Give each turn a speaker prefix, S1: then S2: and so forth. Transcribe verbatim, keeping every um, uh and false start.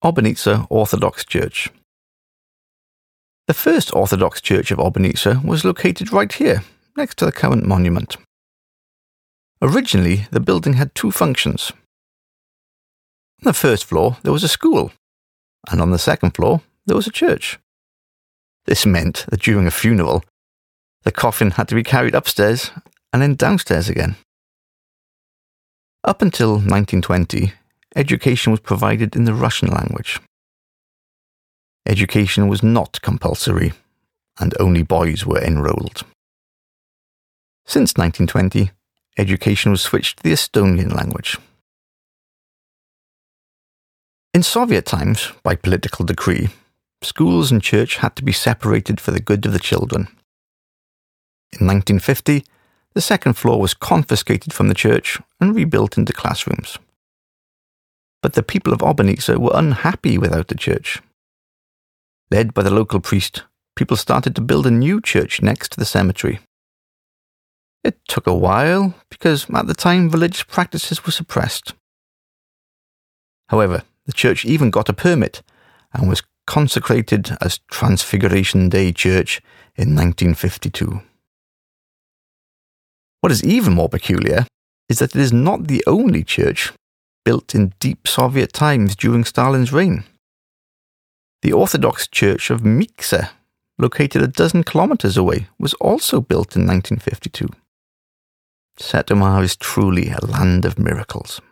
S1: Obenice Orthodox Church. The first Orthodox Church of Obenice was located right here, next to the current monument. Originally, the building had two functions. On the first floor, there was a school, and on the second floor, there was a church. This meant that during a funeral, the coffin had to be carried upstairs and then downstairs again. Up until nineteen twenty, education was provided in the Russian language. Education was not compulsory, and only boys were enrolled. Since nineteen twenty, education was switched to the Estonian language. In Soviet times, by political decree, schools and church had to be separated for the good of the children. In nineteen fifty, the second floor was confiscated from the church and rebuilt into classrooms. But the people of Obenice were unhappy without the church. Led by the local priest, people started to build a new church next to the cemetery. It took a while because at the time religious practices were suppressed. However, the church even got a permit and was consecrated as Transfiguration Day Church in nineteen fifty-two. What is even more peculiar is that it is not the only church built in deep Soviet times during Stalin's reign. The Orthodox Church of Mikse, located a dozen kilometers away, was also built in nineteen fifty-two. Setomaa is truly a land of miracles.